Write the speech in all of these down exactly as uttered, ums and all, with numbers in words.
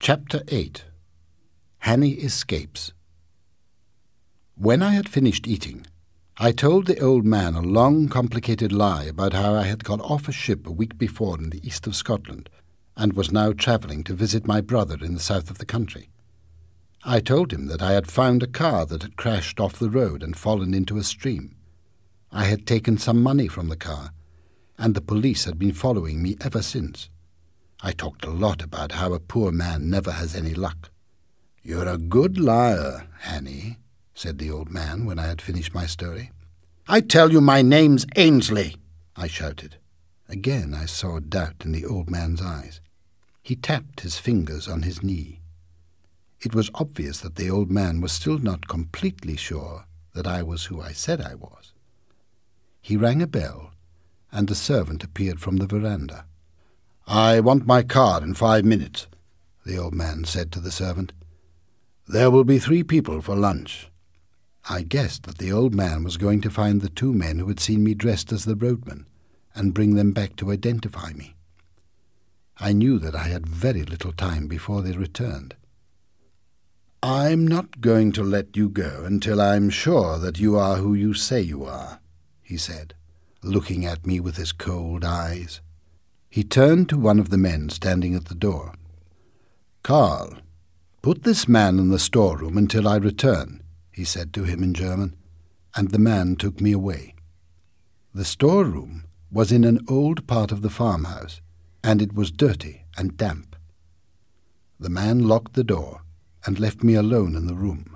Chapter eight. Hanny Escapes. When I had finished eating, I told the old man a long, complicated lie about how I had got off a ship a week before in the east of Scotland, and was now travelling to visit my brother in the south of the country. I told him that I had found a car that had crashed off the road and fallen into a stream. I had taken some money from the car, and the police had been following me ever since. I talked a lot about how a poor man never has any luck. "You're a good liar, Hanny," said the old man when I had finished my story. "I tell you my name's Ainsley," I shouted. Again I saw doubt in the old man's eyes. He tapped his fingers on his knee. It was obvious that the old man was still not completely sure that I was who I said I was. He rang a bell, and a servant appeared from the veranda. "I want my car in five minutes," the old man said to the servant. "There will be three people for lunch." I guessed that the old man was going to find the two men who had seen me dressed as the roadman and bring them back to identify me. I knew that I had very little time before they returned. "I'm not going to let you go until I'm sure that you are who you say you are," he said, looking at me with his cold eyes. He turned to one of the men standing at the door. "Carl, put this man in the storeroom until I return," he said to him in German, and the man took me away. The storeroom was in an old part of the farmhouse, and it was dirty and damp. The man locked the door and left me alone in the room.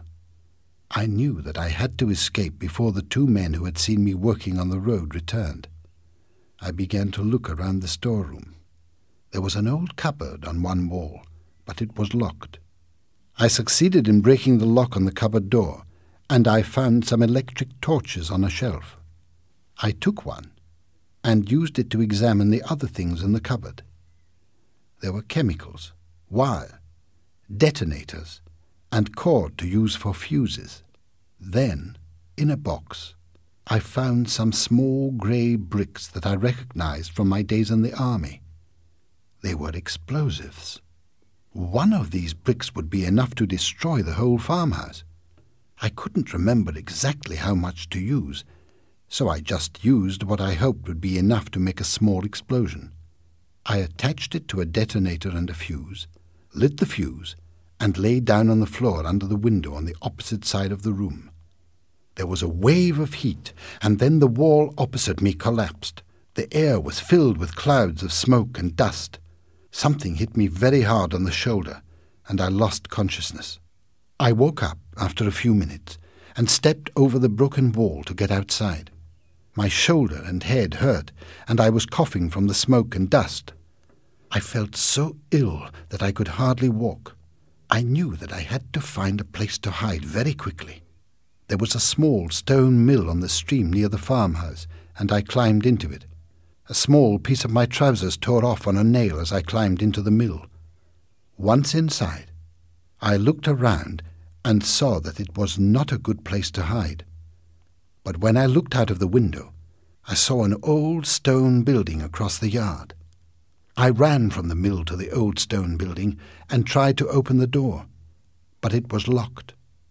I knew that I had to escape before the two men who had seen me working on the road returned. I began to look around the storeroom. There was an old cupboard on one wall, but it was locked. I succeeded in breaking the lock on the cupboard door, and I found some electric torches on a shelf. I took one and used it to examine the other things in the cupboard. There were chemicals, wire, detonators, and cord to use for fuses. Then, in a box, I found some small grey bricks that I recognized from my days in the army. They were explosives. One of these bricks would be enough to destroy the whole farmhouse. I couldn't remember exactly how much to use, so I just used what I hoped would be enough to make a small explosion. I attached it to a detonator and a fuse, lit the fuse, and lay down on the floor under the window on the opposite side of the room. There was a wave of heat, and then the wall opposite me collapsed. The air was filled with clouds of smoke and dust. Something hit me very hard on the shoulder, and I lost consciousness. I woke up after a few minutes and stepped over the broken wall to get outside. My shoulder and head hurt, and I was coughing from the smoke and dust. I felt so ill that I could hardly walk. I knew that I had to find a place to hide very quickly. There was a small stone mill on the stream near the farmhouse, and I climbed into it. A small piece of my trousers tore off on a nail as I climbed into the mill. Once inside, I looked around and saw that it was not a good place to hide. But when I looked out of the window, I saw an old stone building across the yard. I ran from the mill to the old stone building and tried to open the door, but it was locked.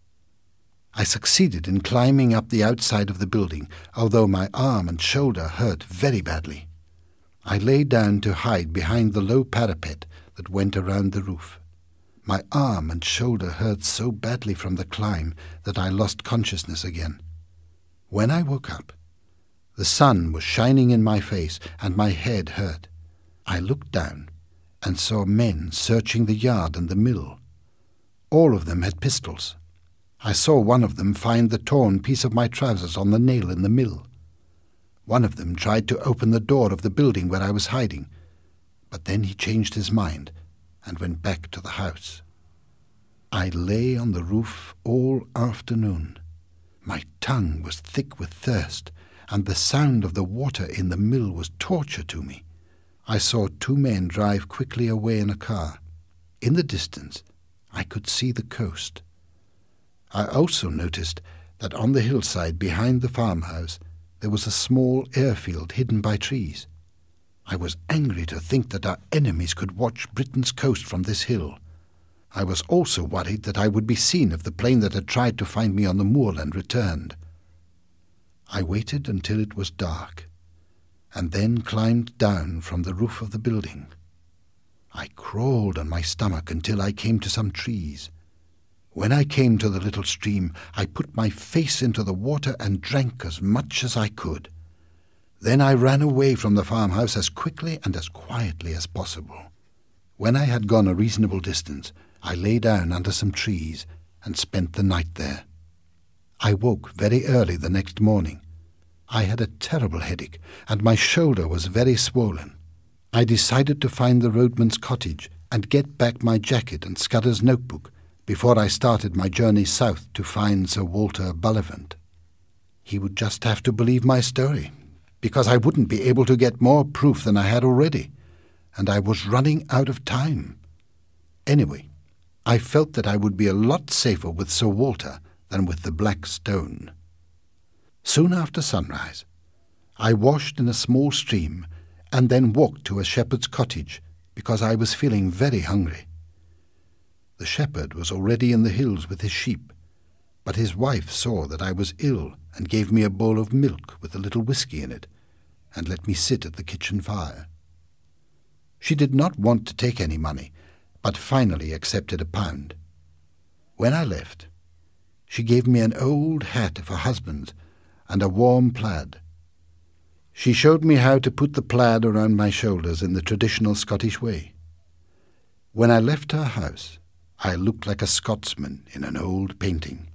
I succeeded in climbing up the outside of the building, although my arm and shoulder hurt very badly. I lay down to hide behind the low parapet that went around the roof. My arm and shoulder hurt so badly from the climb that I lost consciousness again. When I woke up, the sun was shining in my face and my head hurt. I looked down and saw men searching the yard and the mill. All of them had pistols. I saw one of them find the torn piece of my trousers on the nail in the mill. One of them tried to open the door of the building where I was hiding, but then he changed his mind and went back to the house. I lay on the roof all afternoon. My tongue was thick with thirst, and the sound of the water in the mill was torture to me. I saw two men drive quickly away in a car. In the distance, I could see the coast. I also noticed that on the hillside behind the farmhouse there was a small airfield hidden by trees. I was angry to think that our enemies could watch Britain's coast from this hill. I was also worried that I would be seen if the plane that had tried to find me on the moorland returned. I waited until it was dark, and then climbed down from the roof of the building. I crawled on my stomach until I came to some trees. When I came to the little stream, I put my face into the water and drank as much as I could. Then I ran away from the farmhouse as quickly and as quietly as possible. When I had gone a reasonable distance, I lay down under some trees and spent the night there. I woke very early the next morning. I had a terrible headache, and my shoulder was very swollen. I decided to find the roadman's cottage and get back my jacket and Scudder's notebook before I started my journey south to find Sir Walter Bullivant. He would just have to believe my story, because I wouldn't be able to get more proof than I had already, and I was running out of time. Anyway, I felt that I would be a lot safer with Sir Walter than with the Black Stone. Soon after sunrise, I washed in a small stream and then walked to a shepherd's cottage because I was feeling very hungry. The shepherd was already in the hills with his sheep, but his wife saw that I was ill and gave me a bowl of milk with a little whisky in it and let me sit at the kitchen fire. She did not want to take any money, but finally accepted a pound. When I left, she gave me an old hat of her husband's and a warm plaid. She showed me how to put the plaid around my shoulders in the traditional Scottish way. When I left her house, I looked like a Scotsman in an old painting.